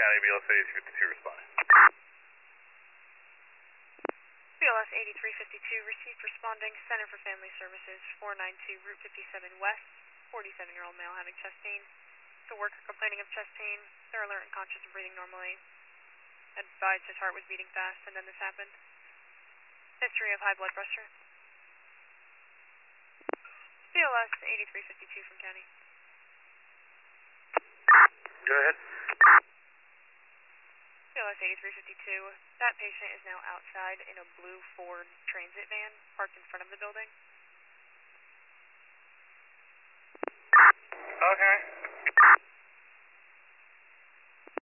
County, BLS 8352 responding. BLS 8352 received responding Center for Family Services 492 Route 57 West, 47-year-old male having chest pain. The worker complaining of chest pain. They're alert and conscious of breathing normally. Advised his heart was beating fast and then this happened. History of high blood pressure. BLS 8352 from County. Go ahead. BLS 8352, that patient is now outside in a blue Ford Transit van parked in front of the building. Okay.